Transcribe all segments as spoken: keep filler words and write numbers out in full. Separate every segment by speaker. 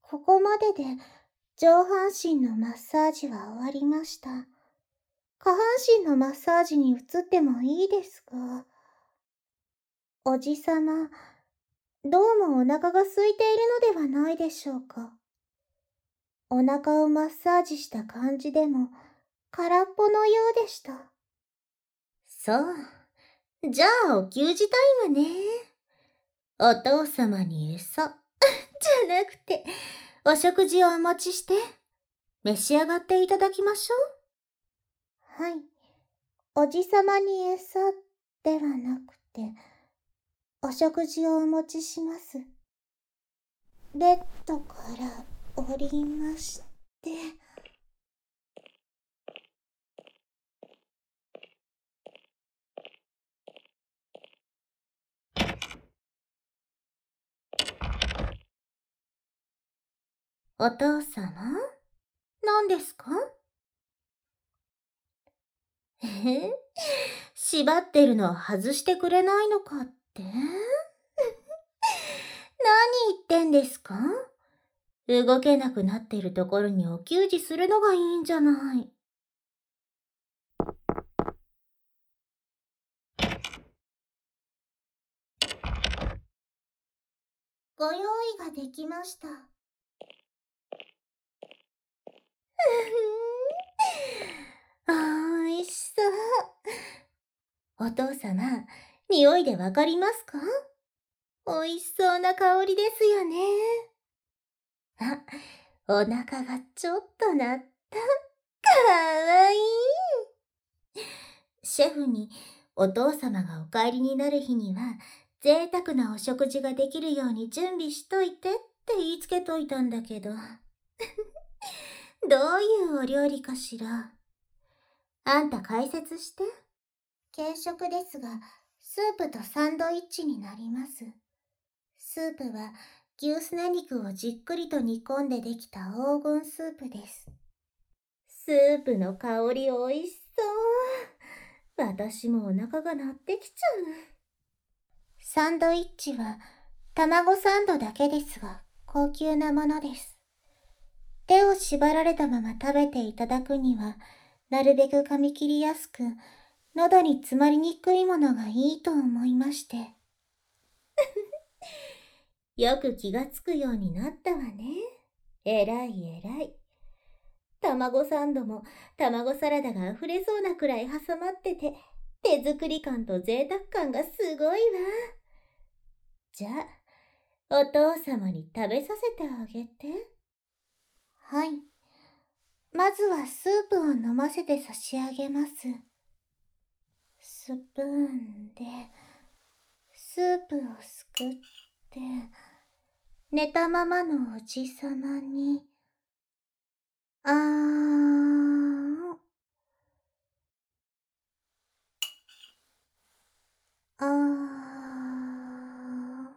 Speaker 1: ここまでで上半身のマッサージは終わりました。下半身のマッサージに移ってもいいですが、おじさま、どうもお腹が空いているのではないでしょうか。お腹をマッサージした感じでも空っぽのようでした。
Speaker 2: そう。じゃあお給仕タイムね。お父様に餌。じゃなくて、お食事をお持ちして、召し上がっていただきましょ
Speaker 1: はい。おじさまに餌ではなくて、お食事をお持ちします。ベッドから降りまして、
Speaker 2: う。お父様何ですか？えへ縛ってるの外してくれないのかって？何言ってんですか？動けなくなってるところにお給仕するのがいいんじゃない。
Speaker 1: ご用意ができました。
Speaker 2: おいしそう。お父様、匂いでわかりますか？おいしそうな香りですよね。あ、お腹がちょっと鳴った。かわいい。シェフにお父様がお帰りになる日には贅沢なお食事ができるように準備しといてって言いつけといたんだけど。どういうお料理かしら。あんた解説して。
Speaker 1: 軽食ですが、スープとサンドイッチになります。スープは牛すね肉をじっくりと煮込んでできた黄金スープです。
Speaker 2: スープの香りおいしそう。私もお腹が鳴ってきちゃう。
Speaker 1: サンドイッチは卵サンドだけですが高級なものです。手を縛られたまま食べていただくにはなるべく噛み切りやすく喉に詰まりにくいものがいいと思いまして。
Speaker 2: よく気がつくようになったわね。えらいえらい。卵サンドも卵サラダが溢れそうなくらい挟まってて、手作り感と贅沢感がすごいわ。じゃあ、お父様に食べさせてあげて。
Speaker 1: はい。まずはスープを飲ませて差し上げます。スプーンでスープをすくって、寝たままのおじさまに、あーん、あーん、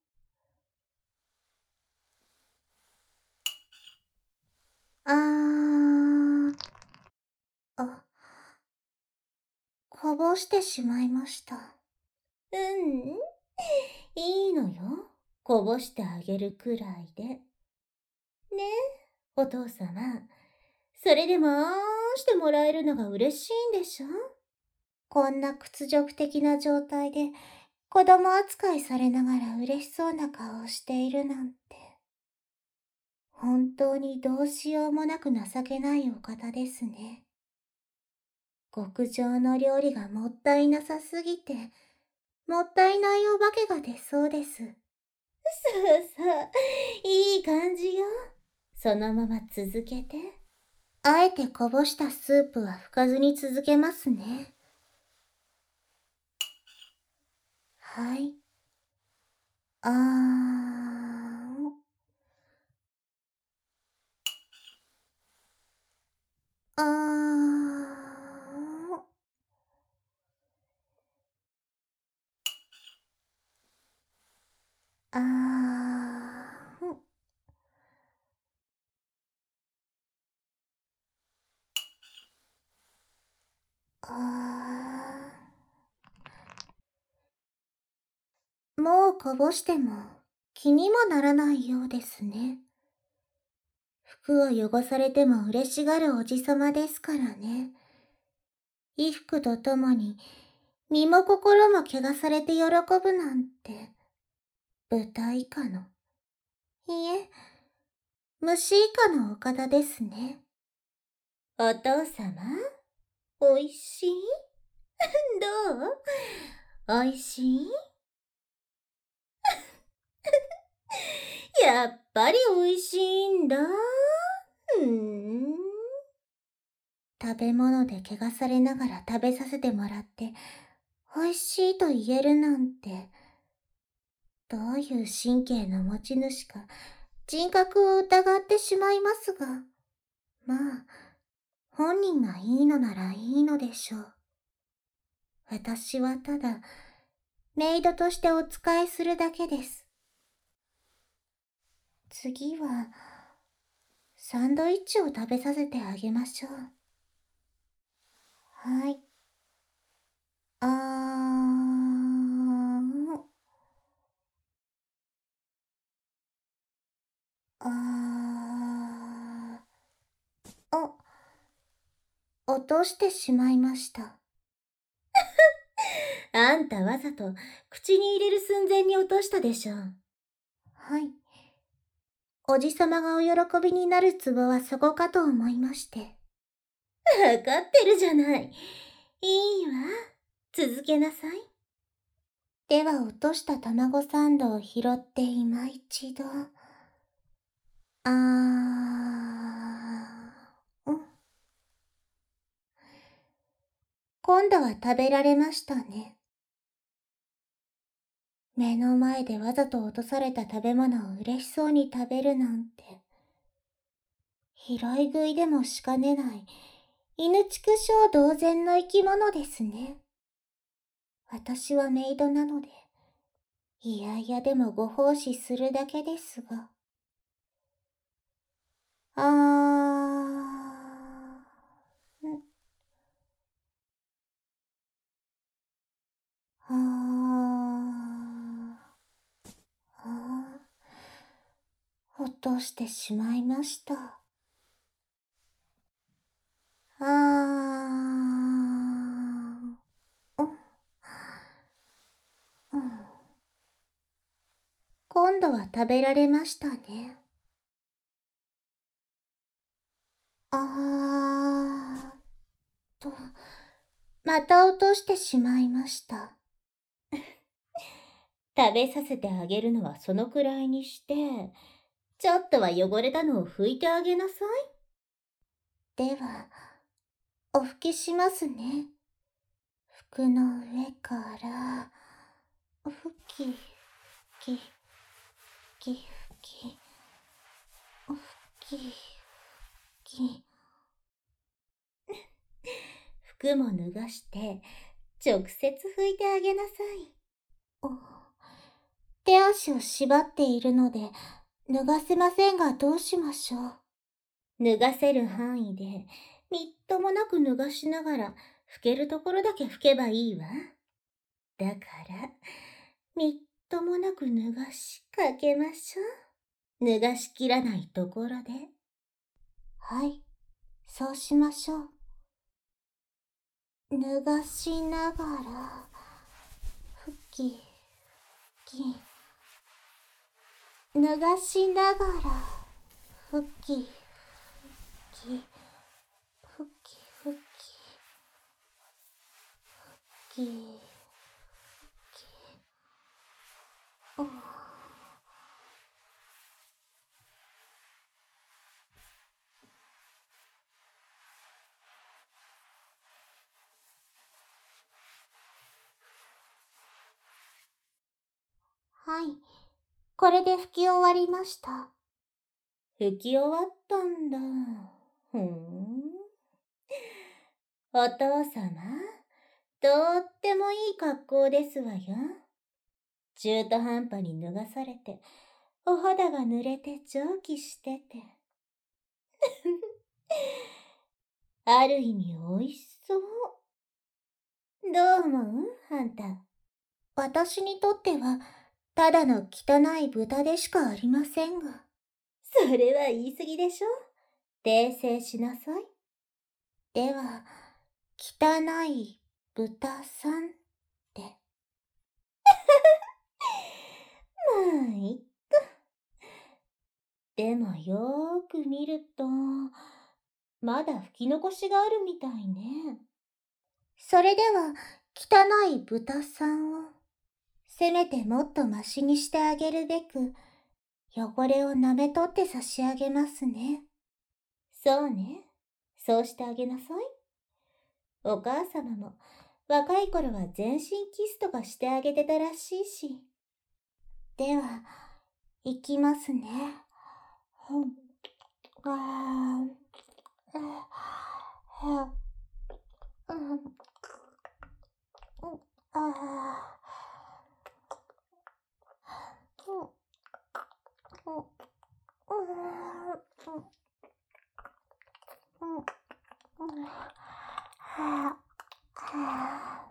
Speaker 1: あーん、あ、こぼしてしまいました。
Speaker 2: うん、いいのよ。こぼしてあげるくらいで。ねえ、お父様。それでもあーんしてもらえるのが嬉しいんでしょ？
Speaker 1: こんな屈辱的な状態で子供扱いされながら嬉しそうな顔をしているなんて。本当にどうしようもなく情けないお方ですね。極上の料理がもったいなさすぎて、もったいないお化けが出そうです。
Speaker 2: そうそう、いい感じよ。そのまま続けて。
Speaker 1: あえてこぼしたスープは拭かずに続けますね。はい。あーん。あーん。あーん。あー。もうこぼしても気にもならないようですね。 服を汚されても嬉しがるおじさまですからね。衣服とともに身も心も汚されて喜ぶなんて、豚以下の、いえ、虫以下のお方ですね。
Speaker 2: お父様、おいしいどうおいしいやっぱりおいしいんだ。うーん。
Speaker 1: 食べ物で汚されながら食べさせてもらって、美味しいと言えるなんて、どういう神経の持ち主か、人格を疑ってしまいますが、まあ、本人がいいのならいいのでしょう。私はただ、メイドとしてお仕えするだけです。次は、サンドイッチを食べさせてあげましょう。はい。あー、あー、あ、落としてしまいました。
Speaker 2: あんたわざと口に入れる寸前に落としたでしょ。
Speaker 1: はい。おじさまがお喜びになるツボはそこかと思いまして。
Speaker 2: わかってるじゃない。いいわ。続けなさい。
Speaker 1: では落とした卵サンドを拾って今一度。あー、うん。今度は食べられましたね。目の前でわざと落とされた食べ物を嬉しそうに食べるなんて。拾い食いでもしかねない、犬畜生同然の生き物ですね。私はメイドなので、いやいやでもご奉仕するだけですが。あー、ん、あー、あー、落としてしまいました。あー、うん、うん。今度は食べられましたね。あーと、また落としてしまいました。
Speaker 2: 食べさせてあげるのはそのくらいにして、ちょっとは汚れたのを拭いてあげなさ
Speaker 1: では、お拭きしますね。服の上から、ふき、ふき、ふき、ふき、ふき、ふき。
Speaker 2: 服も脱がして、直接拭いてあげなさい。
Speaker 1: お、手足を縛っているので、脱がせませんがどうしましょう。
Speaker 2: 脱がせる範囲で、みっともなく脱がしながら、拭けるところだけ拭けばいいわ。だから、みっともなく脱がしかけましょう。脱がしきらないところで。
Speaker 1: はい、そうしましょう。脱がしながら、ふき、ふき。脱がしながら、ふき、ふき、ふき、ふき、ふき、ふき、お。はい、これで拭き終わりました。
Speaker 2: 拭き終わったんだ。ふーん。お父様、とってもいい格好ですわよ。中途半端に脱がされて、お肌が濡れて蒸気してて。ある意味おいしそう。どう思うあんた。
Speaker 1: 私にとっては、ただの汚い豚でしかありませんが。
Speaker 2: それは言い過ぎでしょ。訂正しなさい。
Speaker 1: では、汚い豚さんって。
Speaker 2: まあ、いっか。でもよーく見ると、まだ拭き残しがあるみたいね。
Speaker 1: それでは、汚い豚さんを、せめてもっとマシにしてあげるべく、汚れを舐め取って差し上げますね。
Speaker 2: そうね。そうしてあげなさい。お母様も若い頃は全身キスとかしてあげてたらしいし。
Speaker 1: では、行きますね。ふん、あー、あ、うん、うん、あー、うん、うん、うん、うん、うん、うん、はあ、は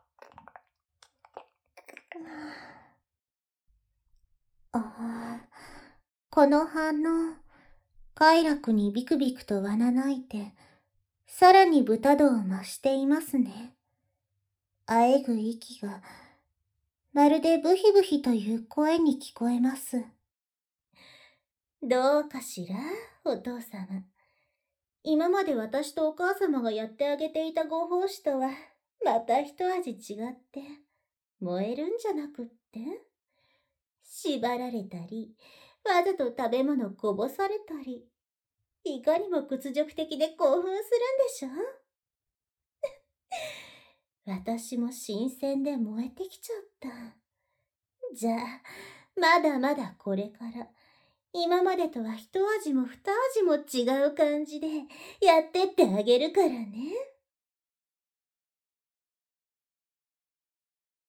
Speaker 1: あ、ああ、この反応、快楽にビクビクとわなないて、さらに豚度を増していますね。あえぐ息が、まるでブヒブヒという声に聞こえます。
Speaker 2: どうかしら、お父様。今まで私とお母様がやってあげていたご奉仕とは、また一味違って、燃えるんじゃなくって、縛られたり、わざと食べ物こぼされたり、いかにも屈辱的で興奮するんでしょ。私も新鮮で燃えてきちゃった。じゃあ、まだまだこれから、今までとは一味も二味も違う感じでやってってあげるからね。